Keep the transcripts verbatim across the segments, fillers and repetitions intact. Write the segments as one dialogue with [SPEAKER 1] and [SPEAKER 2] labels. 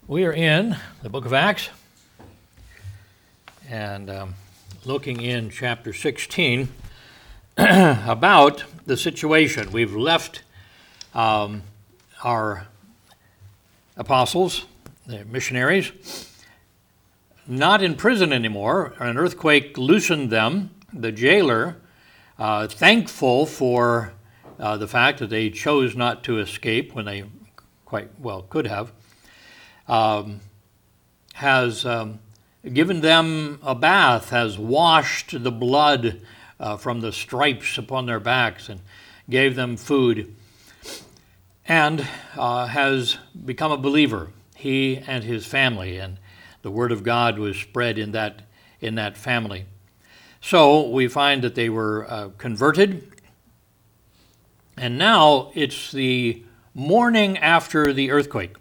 [SPEAKER 1] We are in the book of Acts and um, looking in chapter sixteen about the situation. We've left um, our apostles, the missionaries, not in prison anymore. An earthquake loosened them. The jailer, uh, thankful for uh, the fact that they chose not to escape when they quite well could have, Um, has um, given them a bath, has washed the blood uh, from the stripes upon their backs and gave them food, and uh, has become a believer, he and his family, and the word of God was spread in that in that family. So we find that they were uh, converted, and now it's the morning after the earthquake.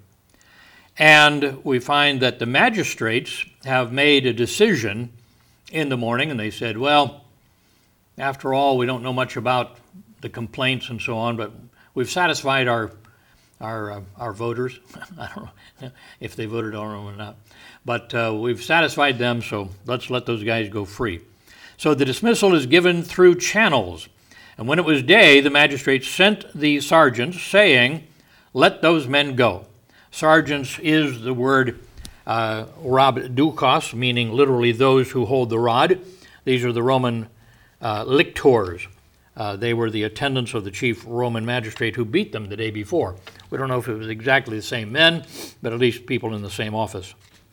[SPEAKER 1] And we find that the magistrates have made a decision in the morning, and they said, well, after all, we don't know much about the complaints and so on, but we've satisfied our our uh, our voters. I don't know if they voted on them or not, but uh, we've satisfied them, so let's let those guys go free. So the dismissal is given through channels. And when it was day, the magistrates sent the sergeants, saying, let those men go. Sergeants is the word uh, rabdukos, meaning literally those who hold the rod. These are the Roman uh, lictors. Uh, they were the attendants of the chief Roman magistrate who beat them the day before. We don't know if it was exactly the same men, but at least people in the same office.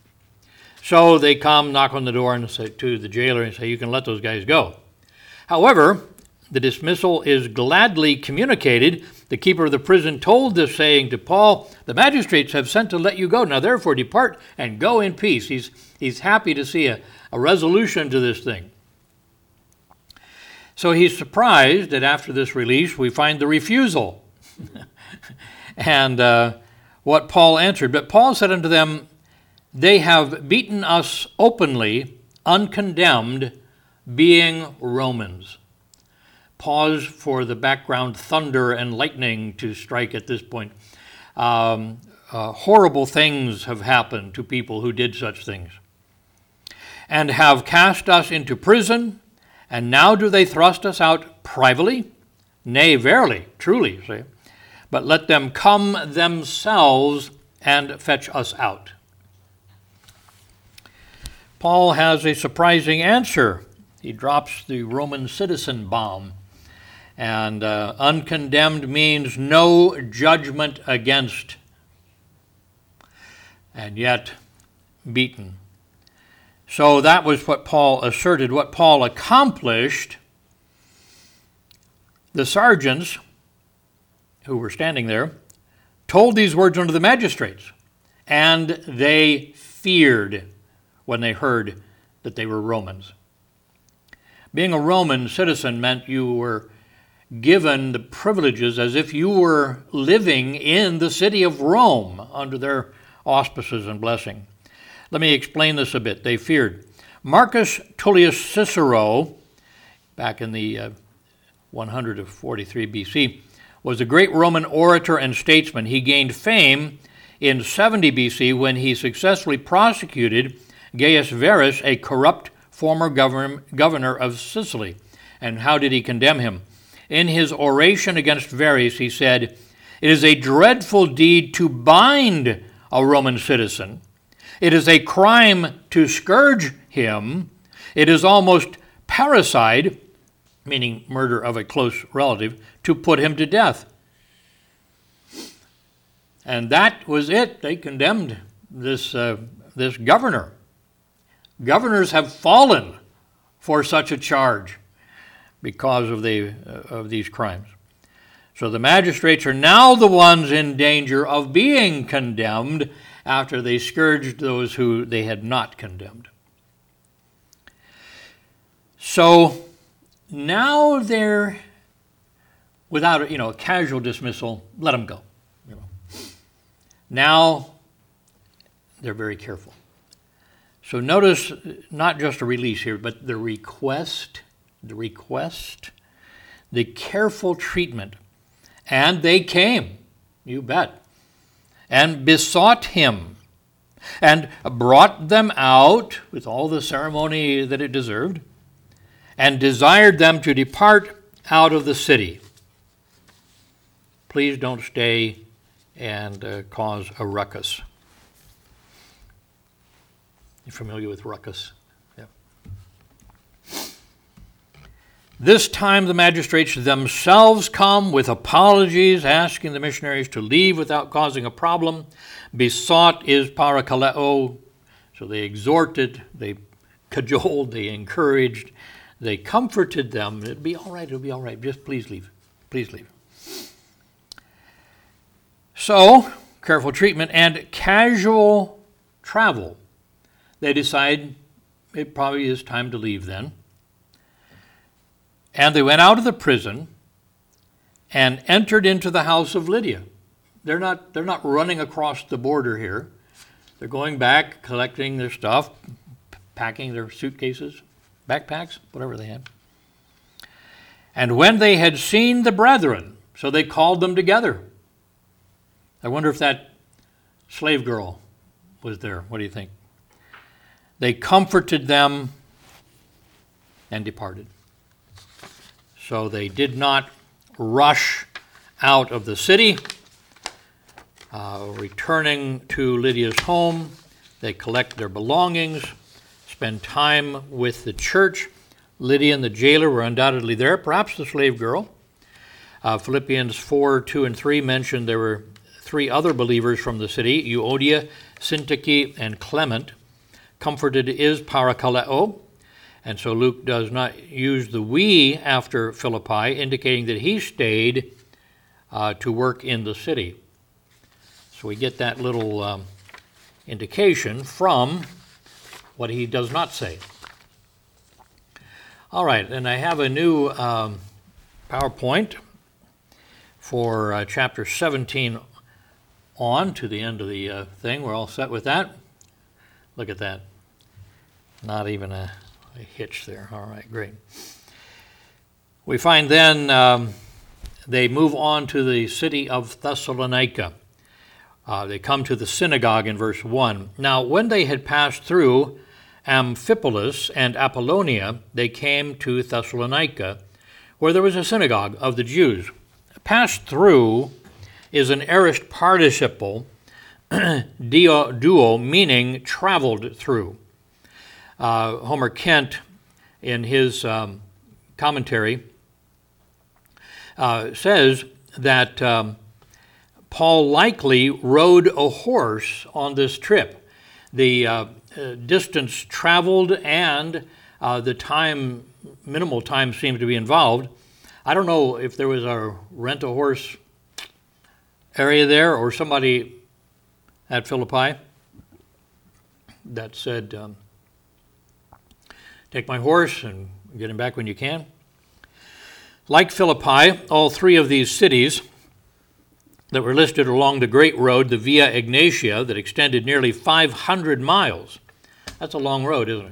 [SPEAKER 1] So they come, knock on the door, and say to the jailer and say, you can let those guys go. However, the dismissal is gladly communicated. The keeper of the prison told this saying to Paul, the magistrates have sent to let you go. Now therefore depart and go in peace. He's, he's happy to see a, a resolution to this thing. So he's surprised that after this release we find the refusal. and uh, what Paul answered. But Paul said unto them, they have beaten us openly, uncondemned, being Romans. Pause for the background thunder and lightning to strike at this point. Um, uh, horrible things have happened to people who did such things. And have cast us into prison, and now do they thrust us out privately? Nay, verily, truly, say, but let them come themselves and fetch us out. Paul has a surprising answer. He drops the Roman citizen bomb. And uh, uncondemned means no judgment against, and yet beaten. So that was what Paul asserted, what Paul accomplished. The sergeants who were standing there told these words unto the magistrates, and they feared when they heard that they were Romans. Being a Roman citizen meant you were given the privileges as if you were living in the city of Rome under their auspices and blessing. Let me explain this a bit. They feared. Marcus Tullius Cicero, back in the uh, one hundred forty-three B C, was a great Roman orator and statesman. He gained fame in seventy B C when he successfully prosecuted Gaius Verus, a corrupt former governor, governor of Sicily. And how did he condemn him? In his oration against Verus, he said, it is a dreadful deed to bind a Roman citizen. It is a crime to scourge him. It is almost parricide, meaning murder of a close relative, to put him to death. And that was it. They condemned this, uh, this governor. Governors have fallen for such a charge because of the uh, of these crimes. So the magistrates are now the ones in danger of being condemned after they scourged those who they had not condemned. So now they're, without a, you know, a casual dismissal, let them go. You know. Now they're very careful. So notice not just a release here, but the request, the request, the careful treatment. And they came, you bet, and besought him and brought them out with all the ceremony that it deserved, and desired them to depart out of the city. Please don't stay and uh, cause a ruckus. You familiar with ruckus? Yeah. This time the magistrates themselves come with apologies, asking the missionaries to leave without causing a problem. Besought is parakaleo. So they exhorted, they cajoled, they encouraged, they comforted them. It'll be all right, it'll be all right. Just please leave. Please leave. So, careful treatment and casual travel. They decide it probably is time to leave then. And they went out of the prison and entered into the house of Lydia. They're not, they're not running across the border here. They're going back, collecting their stuff, packing their suitcases, backpacks, whatever they had. And when they had seen the brethren, so they called them together. I wonder if that slave girl was there. What do you think? They comforted them and departed. So they did not rush out of the city. Uh, returning to Lydia's home, they collect their belongings, spend time with the church. Lydia and the jailer were undoubtedly there, perhaps the slave girl. Uh, Philippians four, two, and three mention there were three other believers from the city, Euodia, Syntyche, and Clement. Comforted is parakaleo, and so Luke does not use the we after Philippi, indicating that he stayed uh, to work in the city. So we get that little um, indication from what he does not say. All right, and I have a new um, PowerPoint for uh, chapter seventeen on to the end of the uh, thing. We're all set with that. Look at that. Not even a, a hitch there. All right, great. We find then um, they move on to the city of Thessalonica. Uh, they come to the synagogue in verse one. Now, when they had passed through Amphipolis and Apollonia, they came to Thessalonica, where there was a synagogue of the Jews. Passed through is an aorist participle, dio, duo, meaning traveled through. Uh, Homer Kent, in his um, commentary, uh, says that um, Paul likely rode a horse on this trip. The uh, uh, distance traveled and uh, the time, minimal time seems to be involved. I don't know if there was a rent-a-horse area there or somebody at Philippi that said, um, take my horse and get him back when you can. Like Philippi, all three of these cities that were listed along the Great Road, the Via Egnatia, that extended nearly five hundred miles. That's a long road, isn't it?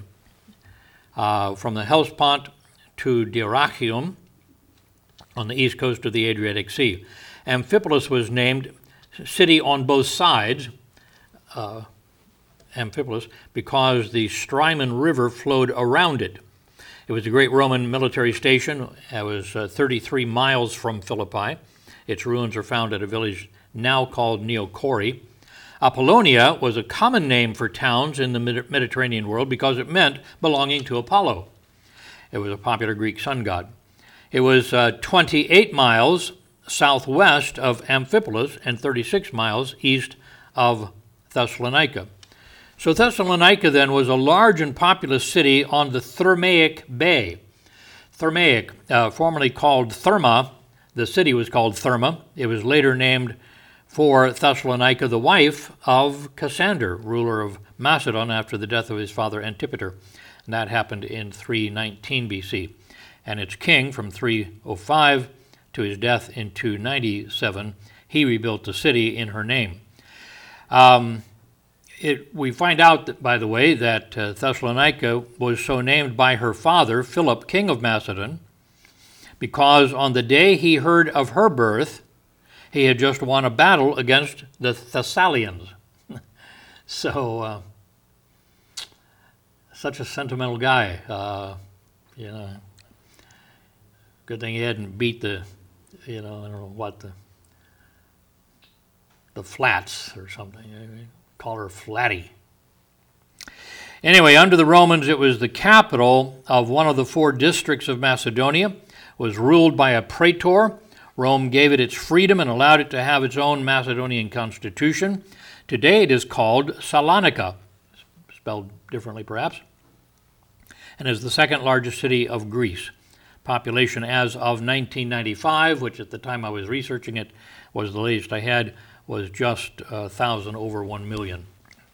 [SPEAKER 1] Uh, from the Hellespont to Dyrrhachium on the east coast of the Adriatic Sea. Amphipolis was named city on both sides, uh, Amphipolis, because the Strymon River flowed around it. It was a great Roman military station. It was uh, thirty-three miles from Philippi. Its ruins are found at a village now called Neochori. Apollonia was a common name for towns in the Mediterranean world because it meant belonging to Apollo. It was a popular Greek sun god. It was uh, twenty-eight miles southwest of Amphipolis and thirty-six miles east of Thessalonica. So Thessalonica then was a large and populous city on the Thermaic Bay. Thermaic, uh, formerly called Therma, the city was called Therma. It was later named for Thessalonica, the wife of Cassander, ruler of Macedon after the death of his father Antipater. And that happened in three nineteen B C. And its king from three oh five to his death in two ninety-seven, he rebuilt the city in her name. Um, it, we find out, that, by the way, that uh, Thessalonica was so named by her father, Philip, king of Macedon, because on the day he heard of her birth, he had just won a battle against the Thessalians. So, uh, such a sentimental guy. Uh, you know, good thing he hadn't beat the, you know, I don't know what, the the flats or something. Call her Flatty. Anyway, under the Romans, it was the capital of one of the four districts of Macedonia, was ruled by a praetor. Rome gave it its freedom and allowed it to have its own Macedonian constitution. Today it is called Salonika, spelled differently perhaps, and is the second largest city of Greece. Population as of nineteen ninety-five, which at the time I was researching it was the latest I had, was just a thousand over one million.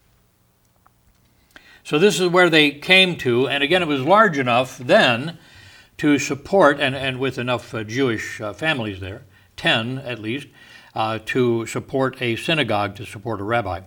[SPEAKER 1] So this is where they came to, and again, it was large enough then to support, and, and with enough uh, Jewish uh, families there, ten at least, uh, to support a synagogue, to support a rabbi.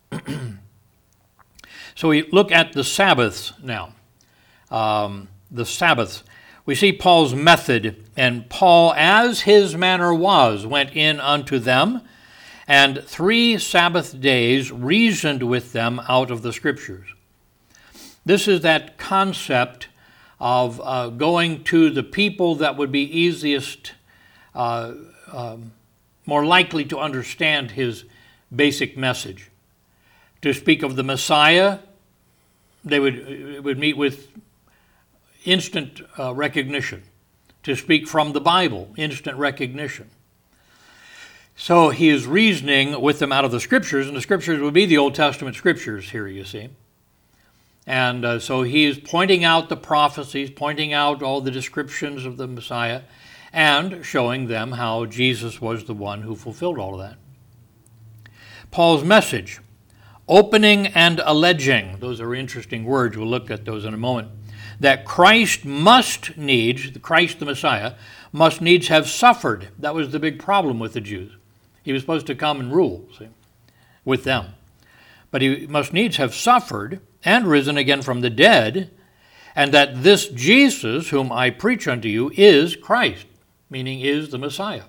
[SPEAKER 1] So we look at the Sabbaths now. Um, the Sabbaths. We see Paul's method, and Paul, as his manner was, went in unto them, and three Sabbath days reasoned with them out of the Scriptures. This is that concept of uh, going to the people that would be easiest, uh, um, more likely to understand his basic message. To speak of the Messiah, they would, would meet with instant uh, recognition. To speak from the Bible, instant recognition. So he is reasoning with them out of the Scriptures, and the Scriptures would be the Old Testament Scriptures here, you see. And uh, so he is pointing out the prophecies, pointing out all the descriptions of the Messiah, and showing them how Jesus was the one who fulfilled all of that. Paul's message, opening and alleging, those are interesting words, we'll look at those in a moment, that Christ must needs, Christ the Messiah, must needs have suffered. That was the big problem with the Jews. He was supposed to come and rule, see, with them. But he must needs have suffered and risen again from the dead, and that this Jesus, whom I preach unto you, is Christ, meaning is the Messiah.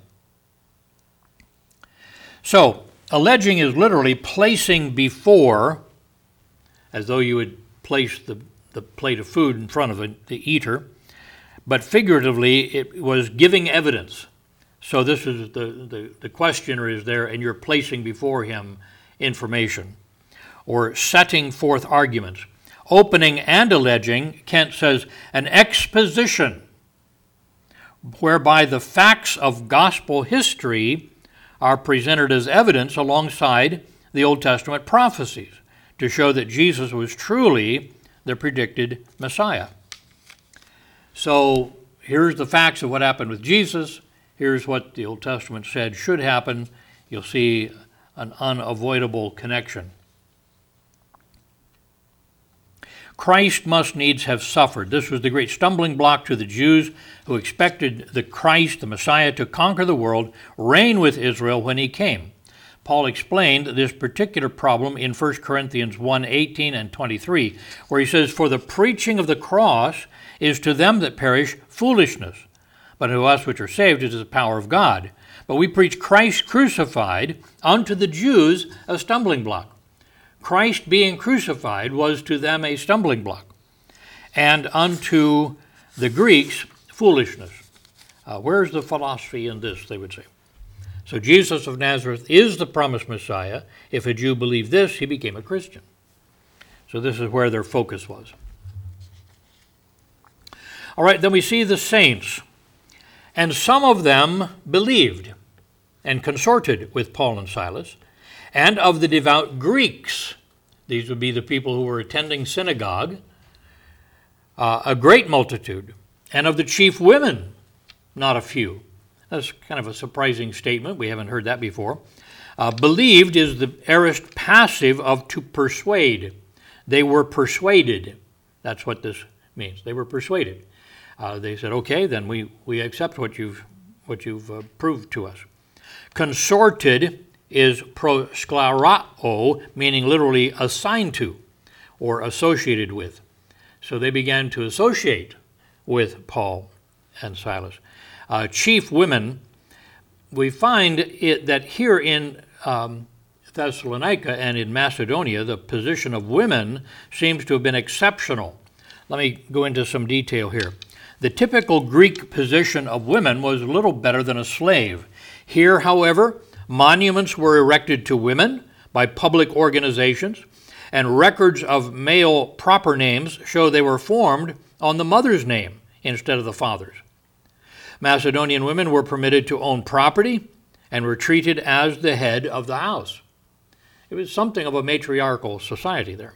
[SPEAKER 1] So, alleging is literally placing before, as though you would place the, the plate of food in front of a, the eater, but figuratively it was giving evidence. So this is the, the, the questioner is there, and you're placing before him information, or setting forth arguments. Opening and alleging, Kent says, an exposition whereby the facts of gospel history are presented as evidence alongside the Old Testament prophecies to show that Jesus was truly the predicted Messiah. So here's the facts of what happened with Jesus. Here's what the Old Testament said should happen. You'll see an unavoidable connection. Christ must needs have suffered. This was the great stumbling block to the Jews who expected the Christ, the Messiah, to conquer the world, reign with Israel when he came. Paul explained this particular problem in First Corinthians one, eighteen and twenty-three, where he says, for the preaching of the cross is to them that perish foolishness, but to us which are saved it is the power of God. But we preach Christ crucified, unto the Jews a stumbling block. Christ being crucified was to them a stumbling block, and unto the Greeks, foolishness. Uh, where's the philosophy in this, they would say. So Jesus of Nazareth is the promised Messiah. If a Jew believed this, he became a Christian. So this is where their focus was. All right, then we see the saints. And some of them believed and consorted with Paul and Silas. And of the devout Greeks, these would be the people who were attending synagogue, uh, a great multitude. And of the chief women, not a few. That's kind of a surprising statement. We haven't heard that before. Uh, believed is the aorist passive of to persuade. They were persuaded. That's what this means. They were persuaded. Uh, they said, okay, then we, we accept what you've, what you've uh, proved to us. Consorted is prosklerao, meaning literally assigned to or associated with. So they began to associate with Paul and Silas. Uh, chief women, we find it that here in um, Thessalonica and in Macedonia, the position of women seems to have been exceptional. Let me go into some detail here. The typical Greek position of women was little better than a slave. Here, however, monuments were erected to women by public organizations, and records of male proper names show they were formed on the mother's name instead of the father's. Macedonian women were permitted to own property and were treated as the head of the house. It was something of a matriarchal society there.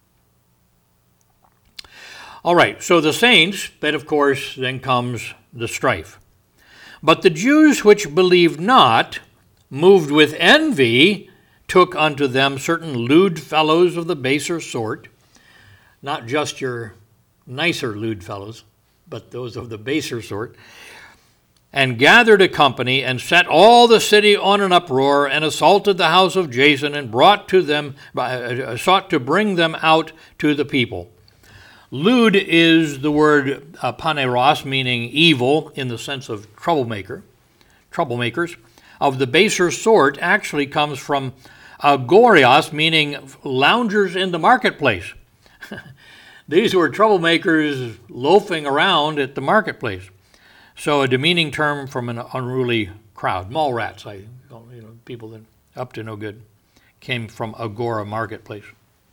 [SPEAKER 1] All right, so the saints, but of course then comes the strife. But the Jews which believed not, moved with envy, took unto them certain lewd fellows of the baser sort, not just your nicer lewd fellows, but those of the baser sort, and gathered a company, and set all the city on an uproar, and assaulted the house of Jason, and brought to them, uh, sought to bring them out to the people. Lewd is the word uh, paneros, meaning evil in the sense of troublemaker, troublemakers. Of the baser sort actually comes from agorios, meaning loungers in the marketplace. These were troublemakers loafing around at the marketplace. So a demeaning term from an unruly crowd. Mall rats, I, you know, people that up to no good, came from agora marketplace.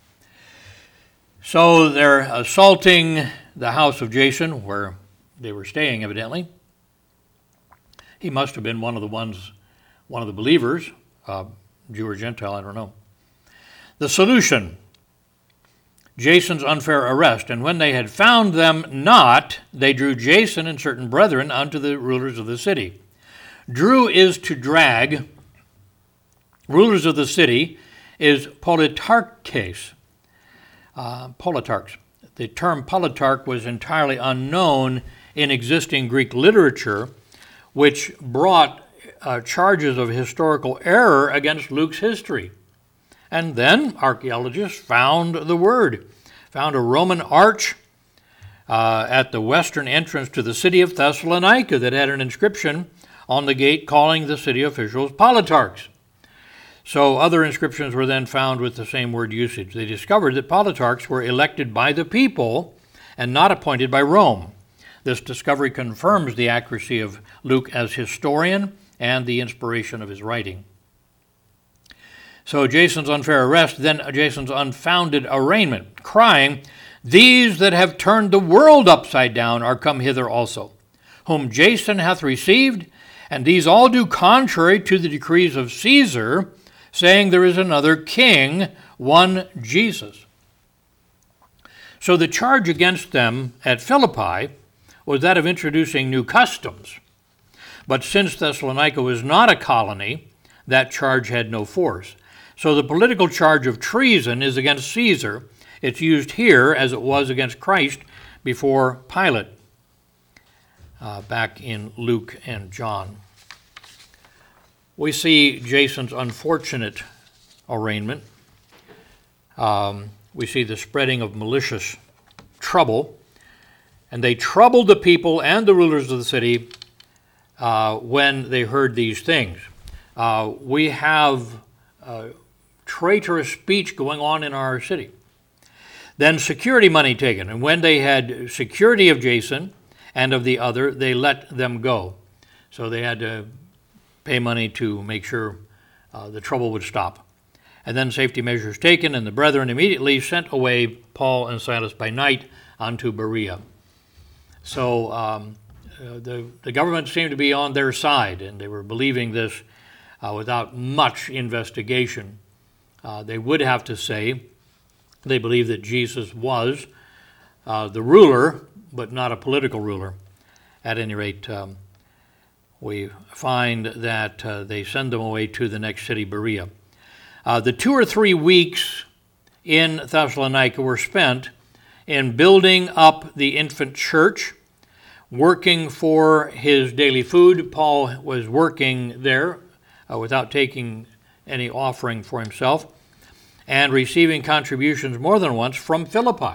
[SPEAKER 1] So they're assaulting the house of Jason, where they were staying evidently. He must have been one of the ones, one of the believers, uh, Jew or Gentile, I don't know. The solution, Jason's unfair arrest. And when they had found them not, they drew Jason and certain brethren unto the rulers of the city. Drew is to drag. Rulers of the city is politarches. Uh, politarchs. The term politarch was entirely unknown in existing Greek literature, which brought uh, charges of historical error against Luke's history. And then archaeologists found the word, found a Roman arch uh, at the western entrance to the city of Thessalonica that had an inscription on the gate calling the city officials politarchs. So other inscriptions were then found with the same word usage. They discovered that politarchs were elected by the people and not appointed by Rome. This discovery confirms the accuracy of Luke as historian and the inspiration of his writing. So Jason's unfair arrest, then Jason's unfounded arraignment, crying, "These that have turned the world upside down are come hither also, whom Jason hath received, and these all do contrary to the decrees of Caesar, saying there is another king, one Jesus." So the charge against them at Philippi was that of introducing new customs. But since Thessalonica was not a colony, that charge had no force. So the political charge of treason is against Caesar. It's used here as it was against Christ before Pilate, uh, back in Luke and John. We see Jason's unfortunate arraignment. Um, we see the spreading of malicious trouble. And they troubled the people and the rulers of the city uh, when they heard these things. Uh, we have uh, traitorous speech going on in our city. Then security money taken. And when they had security of Jason and of the other, they let them go. So they had to pay money to make sure uh, the trouble would stop. And then safety measures taken, and the brethren immediately sent away Paul and Silas by night unto Berea. So um, uh, the, the government seemed to be on their side, and they were believing this uh, without much investigation. Uh, they would have to say they believed that Jesus was uh, the ruler, but not a political ruler. At any rate, um, we find that uh, they send them away to the next city, Berea. Uh, the two or three weeks in Thessalonica were spent in building up the infant church, working for his daily food. Paul was working there uh, without taking any offering for himself, and receiving contributions more than once from Philippi.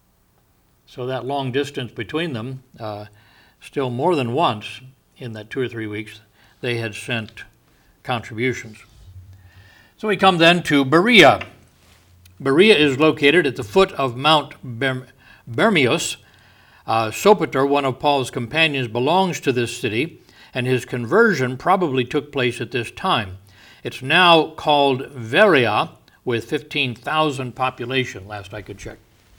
[SPEAKER 1] So that long distance between them, uh, still more than once in that two or three weeks, they had sent contributions. So we come then to Berea. Berea is located at the foot of Mount Ber- Bermeus. Uh, Sopater, one of Paul's companions, belongs to this city, and his conversion probably took place at this time. It's now called Veria, with fifteen thousand population, last I could check.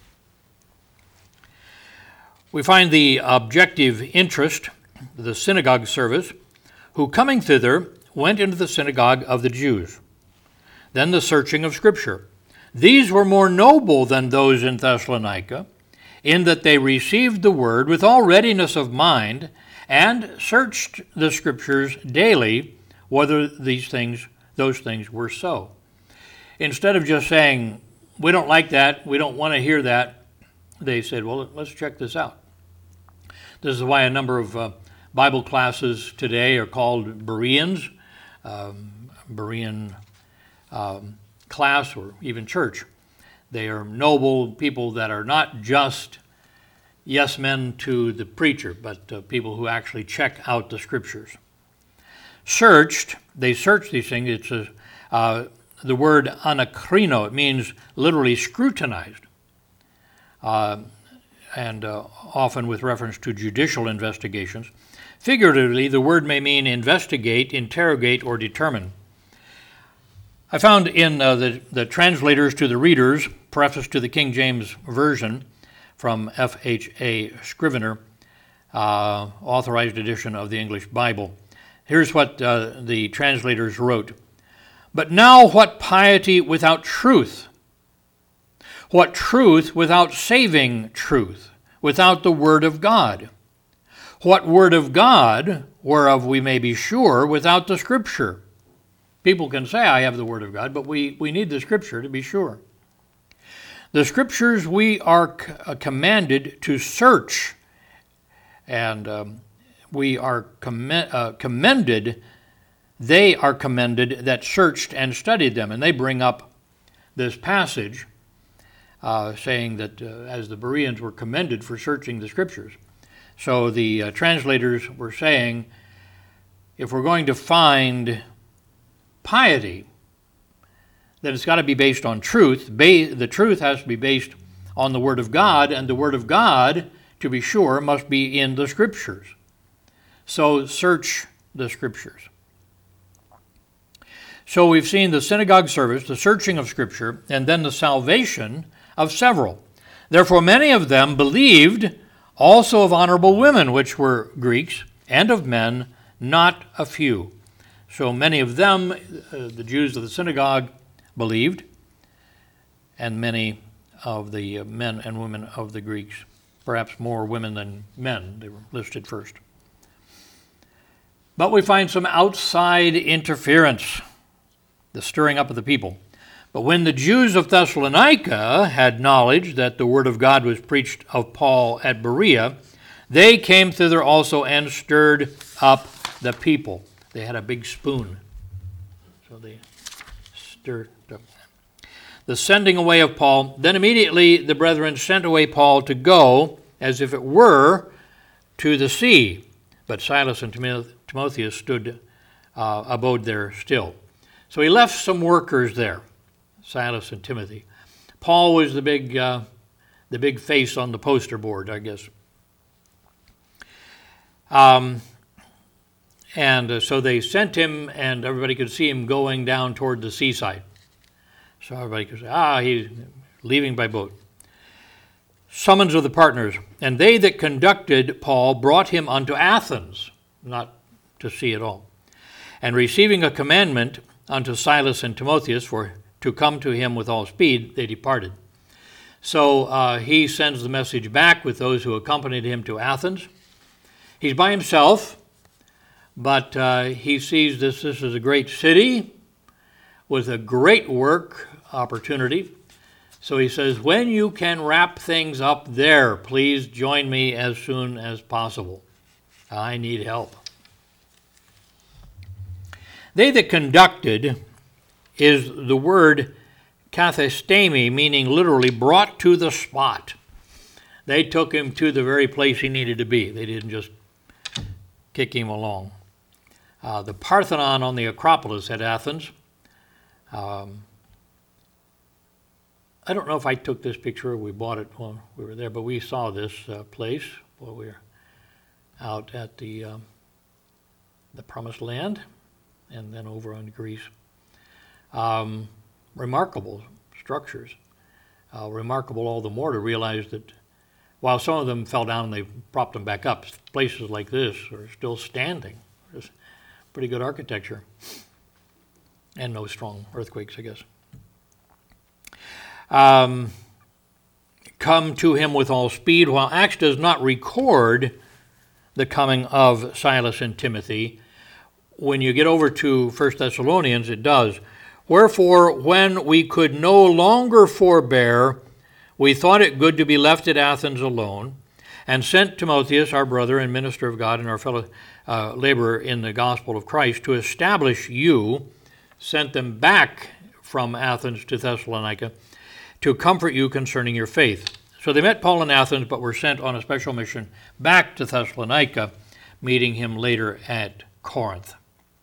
[SPEAKER 1] We find the objective interest, the synagogue service, who coming thither went into the synagogue of the Jews. Then the searching of Scripture. These were more noble than those in Thessalonica, in that they received the word with all readiness of mind, and searched the Scriptures daily, whether these things, those things were so. Instead of just saying, we don't like that, we don't want to hear that, they said, well, let's check this out. This is why a number of uh, Bible classes today are called Bereans, um, Berean um, class, or even church. They are noble people that are not just yes men to the preacher, but uh, people who actually check out the Scriptures. Searched, they search these things. It's a, uh, the word anakrino. It means literally scrutinized, uh, and uh, often with reference to judicial investigations. Figuratively, the word may mean investigate, interrogate, or determine. I found in uh, the, the translators to the readers, preface to the King James Version from F H A Scrivener, uh, authorized edition of the English Bible. Here's what uh, the translators wrote. But now what piety without truth? What truth without saving truth, without the Word of God? What Word of God, whereof we may be sure, without the Scripture? People can say, I have the Word of God, but we, we need the Scripture to be sure. The Scriptures we are c- uh, commanded to search, and um, we are comm- uh, commended, they are commended that searched and studied them. And they bring up this passage uh, saying that uh, as the Bereans were commended for searching the Scriptures. So the uh, translators were saying, if we're going to find piety, that it's got to be based on truth. Ba- the truth has to be based on the Word of God, and the Word of God, to be sure, must be in the Scriptures. So search the Scriptures. So we've seen the synagogue service, the searching of Scripture, and then the salvation of several. Therefore many of them believed, also of honorable women, which were Greeks, and of men, not a few. So many of them, uh, the Jews of the synagogue, believed, and many of the men and women of the Greeks, perhaps more women than men, they were listed first. But we find some outside interference, the stirring up of the people. But when the Jews of Thessalonica had knowledge that the word of God was preached of Paul at Berea, they came thither also and stirred up the people. They had a big spoon, so they stirred up. The sending away of Paul. Then immediately the brethren sent away Paul to go, as if it were, to the sea. But Silas and Timotheus stood, uh, abode there still. So he left some workers there, Silas and Timothy. Paul was the big, uh, the big face on the poster board, I guess. Um. And uh, so they sent him, and everybody could see him going down toward the seaside. So everybody could say, ah, he's leaving by boat. Summons of the partners. And they that conducted Paul brought him unto Athens, not to sea at all. And receiving a commandment unto Silas and Timotheus for to come to him with all speed, they departed. So uh, he sends the message back with those who accompanied him to Athens. He's by himself. But uh, he sees this, this is a great city with a great work opportunity. So he says, when you can wrap things up there, please join me as soon as possible. I need help. They that conducted is the word kathestemi, meaning literally brought to the spot. They took him to the very place he needed to be. They didn't just kick him along. Uh, the Parthenon on the Acropolis at Athens, Um, I don't know if I took this picture or we bought it when we were there, but we saw this uh, place while we were out at the um, the Promised Land and then over on Greece. Um, remarkable structures. Uh, remarkable all the more to realize that while some of them fell down and they propped them back up, places like this are still standing. It's pretty good architecture. And no strong earthquakes, I guess. Um, come to him with all speed. While Acts does not record the coming of Silas and Timothy, when you get over to First Thessalonians, it does. Wherefore, when we could no longer forbear, we thought it good to be left at Athens alone, and sent Timotheus, our brother and minister of God and our fellow uh, laborer in the gospel of Christ, to establish you, sent them back from Athens to Thessalonica, to comfort you concerning your faith. So they met Paul in Athens, but were sent on a special mission back to Thessalonica, meeting him later at Corinth.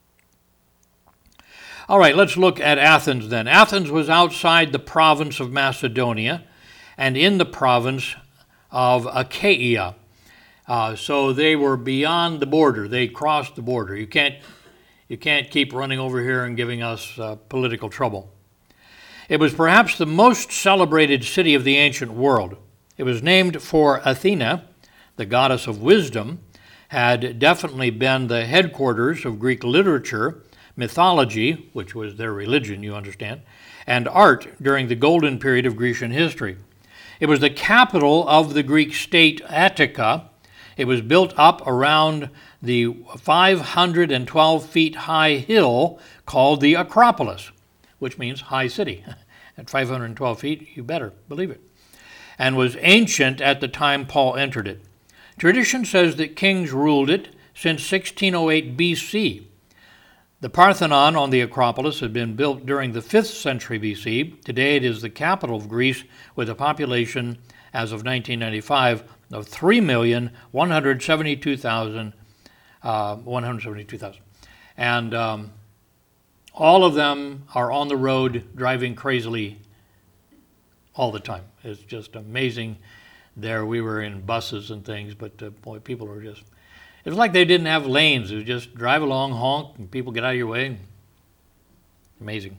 [SPEAKER 1] All right, let's look at Athens then. Athens was outside the province of Macedonia and in the province of Achaia. Uh, so they were beyond the border. They crossed the border. You can't, you can't keep running over here and giving us uh, political trouble. It was perhaps the most celebrated city of the ancient world. It was named for Athena, the goddess of wisdom, had definitely been the headquarters of Greek literature, mythology, which was their religion, you understand, and art during the golden period of Grecian history. It was the capital of the Greek state Attica. It was built up around the five hundred twelve feet high hill called the Acropolis, which means high city. At five hundred twelve feet, you better believe it, and was ancient at the time Paul entered it. Tradition says that kings ruled it since sixteen oh eight B C. The Parthenon on the Acropolis had been built during the fifth century B C. Today it is the capital of Greece with a population, as of nineteen ninety-five, of three million one hundred seventy-two thousand. Uh, one hundred seventy-two thousand. And um, all of them are on the road driving crazily all the time. It's just amazing. There we were in buses and things, but uh, boy, people were just... It was like they didn't have lanes. It was just drive along, honk, and people get out of your way. Amazing.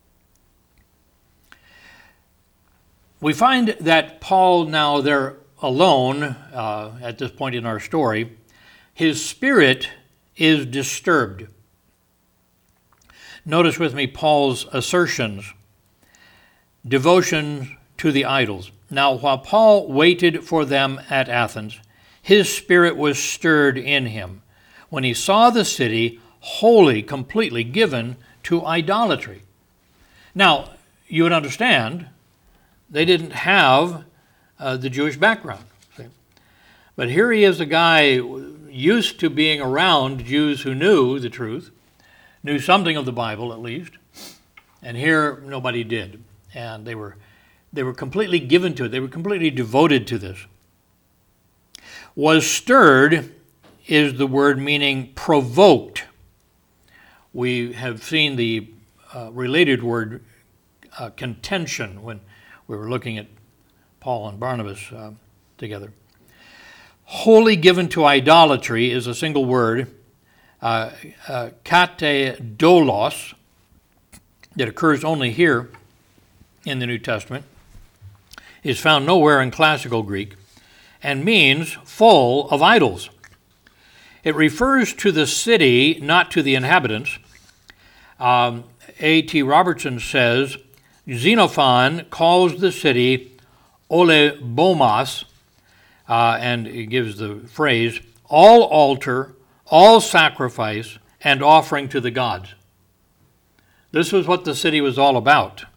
[SPEAKER 1] We find that Paul, now they're alone uh, at this point in our story, his spirit is disturbed. Notice with me Paul's assertions. Devotion to the idols. Now, while Paul waited for them at Athens, his spirit was stirred in him when he saw the city wholly, completely given to idolatry. Now, you would understand, they didn't have uh, the Jewish background. See? But here he is, a guy used to being around Jews who knew the truth, knew something of the Bible at least, and here nobody did. And they were, they were completely given to it. They were completely devoted to this. Was stirred is the word meaning provoked. We have seen the uh, related word uh, contention when we were looking at Paul and Barnabas uh, together. Wholly given to idolatry is a single word, uh, uh, katedolos, that occurs only here in the New Testament, is found nowhere in classical Greek, and means full of idols. It refers to the city, not to the inhabitants. Um, A T Robertson says, Xenophon calls the city Olebomos, uh, and he gives the phrase, all altar, all sacrifice, and offering to the gods. This was what the city was all about.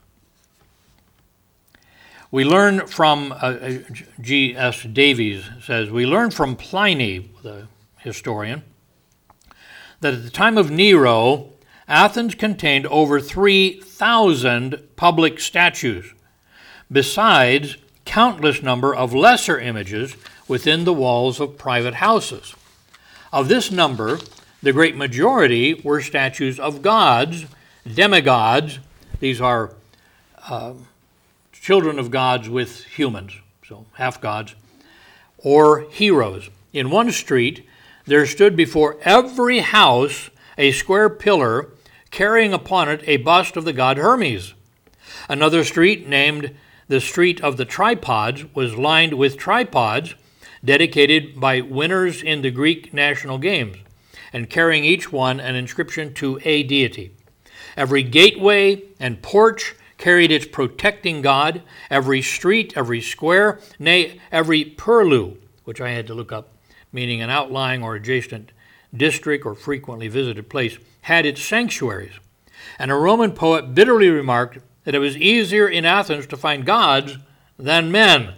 [SPEAKER 1] We learn from, uh, G S Davies says, we learn from Pliny, the historian, that at the time of Nero, Athens contained over three thousand public statues, besides countless number of lesser images within the walls of private houses. Of this number, the great majority were statues of gods, demigods, These are uh, children of gods with humans, so half gods, or heroes. In one street, there stood before every house a square pillar carrying upon it a bust of the god Hermes. Another street, named the Street of the Tripods, was lined with tripods dedicated by winners in the Greek national games, and carrying each one an inscription to a deity. Every gateway and porch carried its protecting god. Every street, every square, nay, every purlieu, which I had to look up, meaning an outlying or adjacent district or frequently visited place, had its sanctuaries. And a Roman poet bitterly remarked that it was easier in Athens to find gods than men.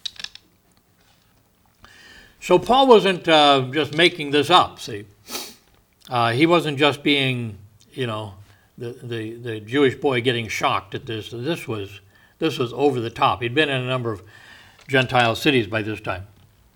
[SPEAKER 1] So Paul wasn't uh, just making this up, see. Uh, he wasn't just being, you know, the, the, the Jewish boy getting shocked at this. This was, this was over the top. He'd been in a number of Gentile cities by this time.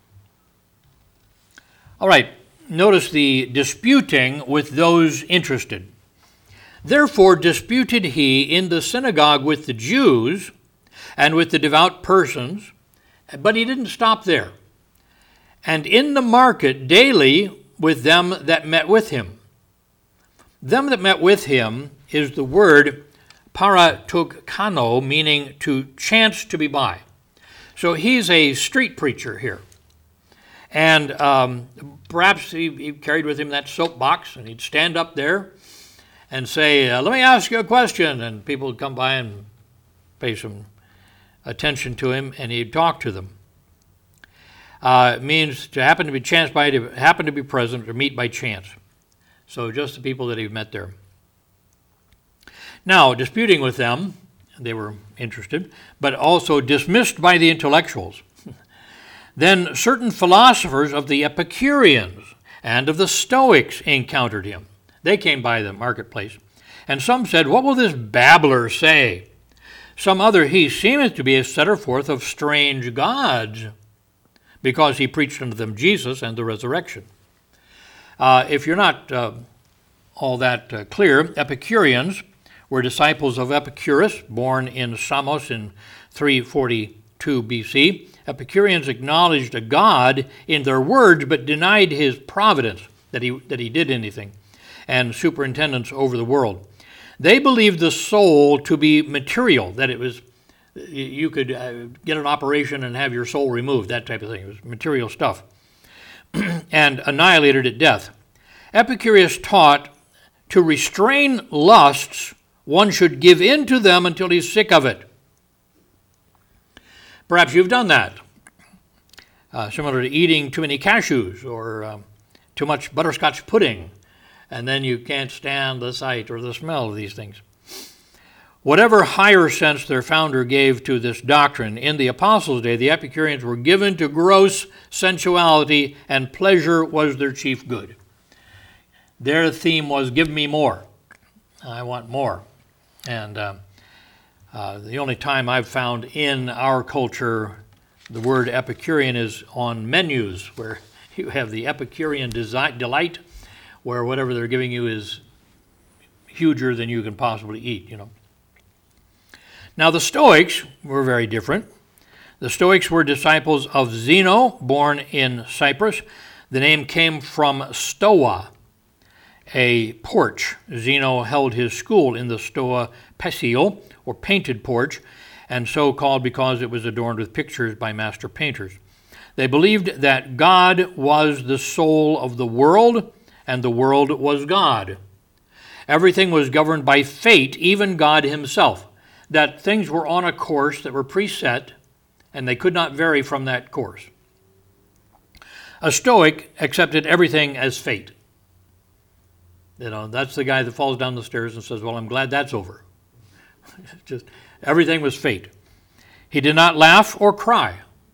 [SPEAKER 1] All right, notice the disputing with those interested. Therefore disputed he in the synagogue with the Jews and with the devout persons, but he didn't stop there. And in the market daily with them that met with him. Them that met with him is the word paratokano, meaning to chance to be by. So he's a street preacher here. And um, perhaps he, he carried with him that soapbox, and he'd stand up there and say, uh, let me ask you a question. And people would come by and pay some attention to him, and he'd talk to them. Uh, it means to happen to be chance by, to happen to be present or meet by chance. So just the people that he met there. Now, disputing with them, they were interested, but also dismissed by the intellectuals. Then certain philosophers of the Epicureans and of the Stoics encountered him. They came by the marketplace. And some said, what will this babbler say? Some other, he seemeth to be a setter forth of strange gods, because he preached unto them Jesus and the resurrection. Uh, if you're not uh, all that uh, clear, Epicureans were disciples of Epicurus, born in Samos in three forty-two B C. Epicureans acknowledged a God in their words, but denied his providence, that he, that he did anything, and superintendence over the world. They believed the soul to be material, that it was, you could uh, get an operation and have your soul removed, that type of thing. It was material stuff, and annihilated at death. Epicurus taught to restrain lusts, one should give in to them until he's sick of it. Perhaps you've done that, uh, similar to eating too many cashews or um, too much butterscotch pudding, and then you can't stand the sight or the smell of these things. Whatever higher sense their founder gave to this doctrine, in the Apostles' day, the Epicureans were given to gross sensuality, and pleasure was their chief good. Their theme was, give me more. I want more. And uh, uh, the only time I've found in our culture the word Epicurean is on menus, where you have the Epicurean desi- delight, where whatever they're giving you is huger than you can possibly eat, you know. Now the Stoics were very different. The Stoics were disciples of Zeno, born in Cyprus. The name came from Stoa, a porch. Zeno held his school in the Stoa Pesiel, or painted porch, and so called because it was adorned with pictures by master painters. They believed that God was the soul of the world, and the world was God. Everything was governed by fate, even God himself, that things were on a course that were preset, and they could not vary from that course. A Stoic accepted everything as fate. You know, that's the guy that falls down the stairs and says, well, I'm glad that's over. Just everything was fate. He did not laugh or cry.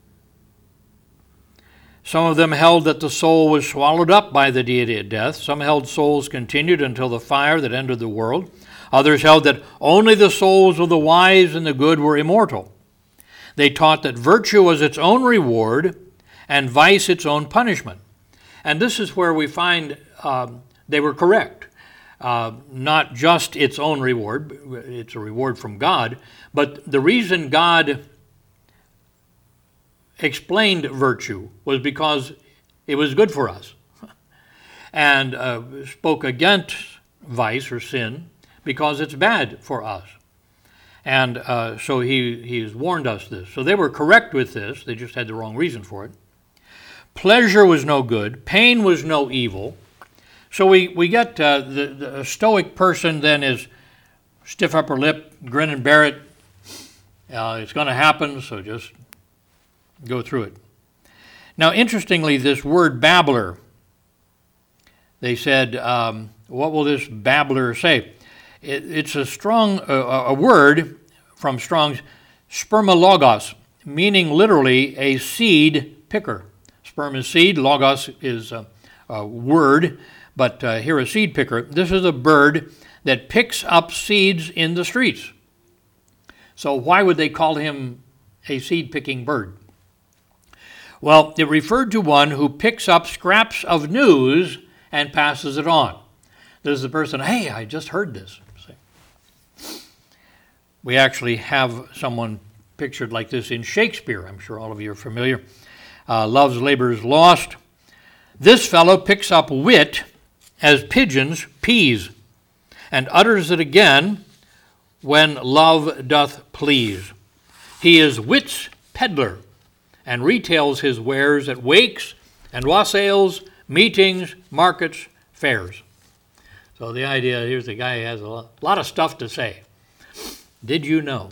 [SPEAKER 1] Some of them held that the soul was swallowed up by the deity at death. Some held souls continued until the fire that ended the world. Others held that only the souls of the wise and the good were immortal. They taught that virtue was its own reward and vice its own punishment. And this is where we find um, they were correct. uh, not just its own reward, it's a reward from God, but the reason God explained virtue was because it was good for us, and uh, spoke against vice or sin because it's bad for us. And uh, so he, he's warned us this. So they were correct with this, they just had the wrong reason for it. Pleasure was no good, pain was no evil. So we, we get uh, the, the stoic person then is stiff upper lip, grin and bear it. Uh, it's going to happen, so just go through it. Now, interestingly, this word babbler, they said, um, what will this babbler say? It, it's a strong, uh, a word from Strong's spermologos, meaning literally a seed picker. Sperm is seed, logos is a, a word, but uh, here a seed picker. This is a bird that picks up seeds in the streets. So why would they call him a seed-picking bird? Well, it referred to one who picks up scraps of news and passes it on. This is the person, hey, I just heard this. We actually have someone pictured like this in Shakespeare. I'm sure all of you are familiar. Uh, Love's Labour's Lost. This fellow picks up wit as pigeons peas, and utters it again when love doth please. He is wit's peddler, and retails his wares at wakes and wassails, meetings, markets, fairs. So the idea, here's the guy who has a lot of stuff to say. Did you know?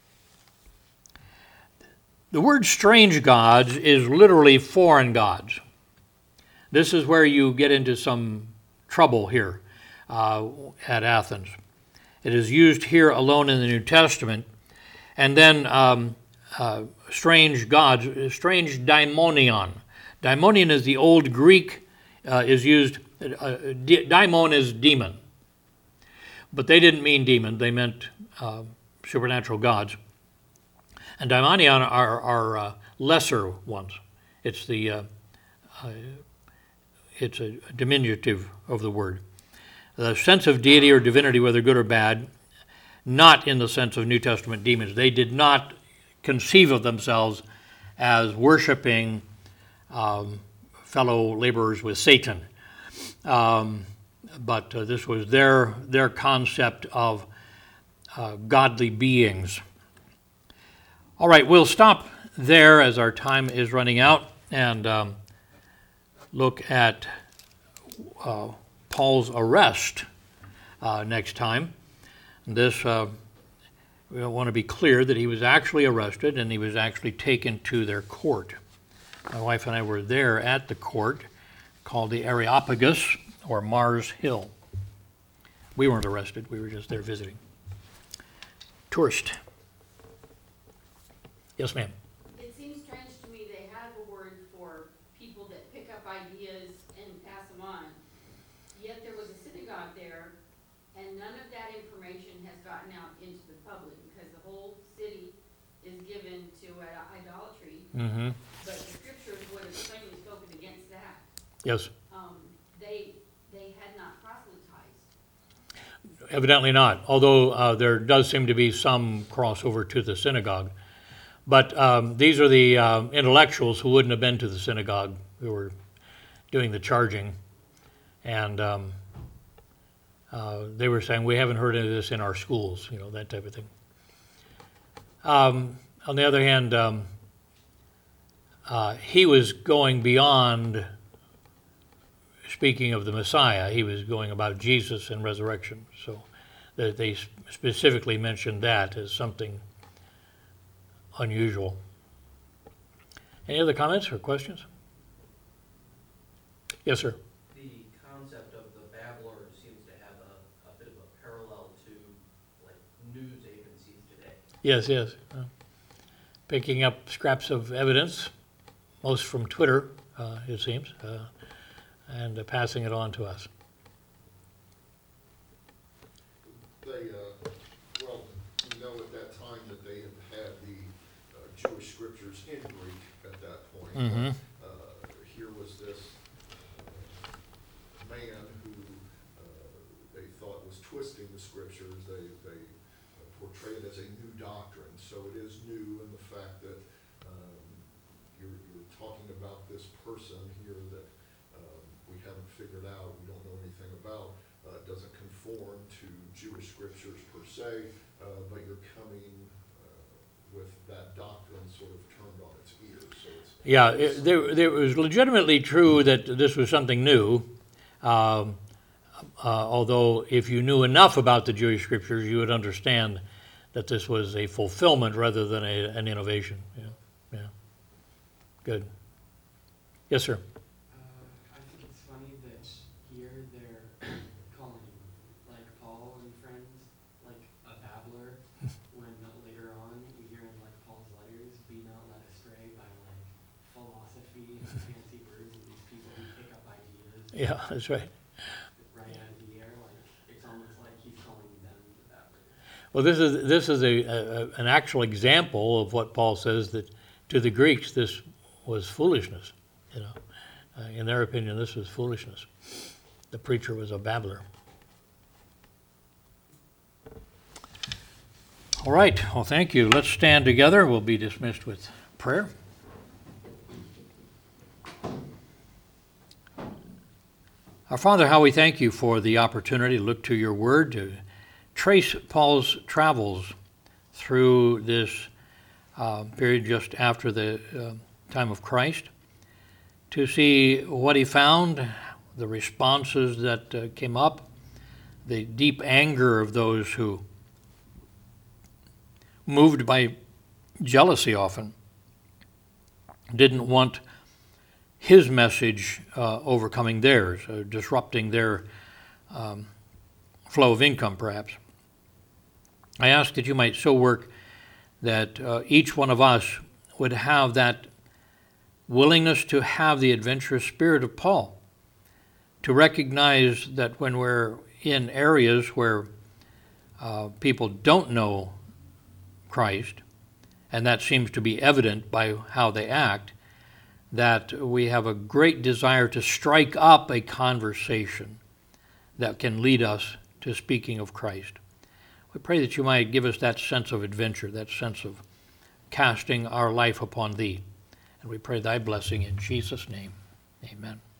[SPEAKER 1] The word strange gods is literally foreign gods. This is where you get into some trouble here uh, at Athens. It is used here alone in the New Testament. And then um, uh, strange gods, strange daimonion. Daimonion is the old Greek, uh, is used, uh, daimon is demon. But they didn't mean demon, they meant uh, supernatural gods. And daimonion are, are uh, lesser ones. It's the uh, uh, it's a diminutive of the word. The sense of deity or divinity, whether good or bad, not in the sense of New Testament demons. They did not conceive of themselves as worshiping um, fellow laborers with Satan. Um, but uh, this was their, their concept of uh, godly beings. All right, we'll stop there as our time is running out and um, look at uh, Paul's arrest uh, next time. This, uh, we want to be clear that he was actually arrested and he was actually taken to their court. My wife and I were there at the court called the Areopagus, or Mars Hill. We weren't arrested, we were just there visiting. Tourist. Yes, ma'am.
[SPEAKER 2] It seems strange to me they have a word for people that pick up ideas and pass them on. Yet there was a synagogue there, and none of that information has gotten out into the public because the whole city is given to uh, idolatry.
[SPEAKER 1] Mm-hmm.
[SPEAKER 2] But the scriptures would have plainly spoken against that.
[SPEAKER 1] Yes.
[SPEAKER 2] Um, they they had not proselytized.
[SPEAKER 1] Evidently not, although uh, there does seem to be some crossover to the synagogue. But um, these are the uh, intellectuals who wouldn't have been to the synagogue who were doing the charging. And um, uh, they were saying, we haven't heard any of this in our schools, you know, that type of thing. Um, on the other hand, um, uh, he was going beyond speaking of the Messiah. He was going about Jesus and resurrection. So that they specifically mentioned that as something unusual. Any other comments or questions? Yes, sir.
[SPEAKER 3] The concept of the babbler seems to have a, a bit of a parallel to like news agencies today.
[SPEAKER 1] Yes, yes. Uh, picking up scraps of evidence, most from Twitter, uh, it seems, uh, and uh, passing it on to us.
[SPEAKER 4] They, uh, well, you know at that time that they had had the uh, Jewish scriptures in Greek at that point.
[SPEAKER 1] Mm-hmm.
[SPEAKER 4] Uh, here was this uh, man who uh, they is twisting the scriptures. They, they uh, portray it as a new doctrine. So it is new in the fact that um, you're, you're talking about this person here that um, we haven't figured out, we don't know anything about, uh, doesn't conform to Jewish scriptures per se, uh, but you're coming uh, with that doctrine sort of turned on its ear. So it's,
[SPEAKER 1] Yeah, it, there, there was legitimately true that this was something new. Um, uh, although, if you knew enough about the Jewish scriptures, you would understand that this was a fulfillment rather than a, an innovation. Yeah, yeah. Good. Yes, sir.
[SPEAKER 5] Uh, I think it's funny that here they're calling, like, Paul and friends, like, a babbler, when later on you hear in, like, Paul's letters, be not led astray by, like, philosophy and fancy words of these people who pick up ideas
[SPEAKER 1] Yeah, that's right.
[SPEAKER 5] right out of the air. Like, it's almost like he's calling them the babblers.
[SPEAKER 1] Well, this is this is a, a an actual example of what Paul says, that to the Greeks this was foolishness. You know, uh, in their opinion, this was foolishness. The preacher was a babbler. All right. Well, thank you. Let's stand together. We'll be dismissed with prayer. Our Father, how we thank you for the opportunity to look to your word, to trace Paul's travels through this uh, period just after the uh, time of Christ, to see what he found, the responses that uh, came up, the deep anger of those who, moved by jealousy often, didn't want his message uh, overcoming theirs, uh, disrupting their um, flow of income, perhaps. I ask that you might so work that uh, each one of us would have that willingness to have the adventurous spirit of Paul, to recognize that when we're in areas where uh, people don't know Christ, and that seems to be evident by how they act, that we have a great desire to strike up a conversation that can lead us to speaking of Christ. We pray that you might give us that sense of adventure, that sense of casting our life upon thee. And we pray thy blessing in Jesus' name. Amen.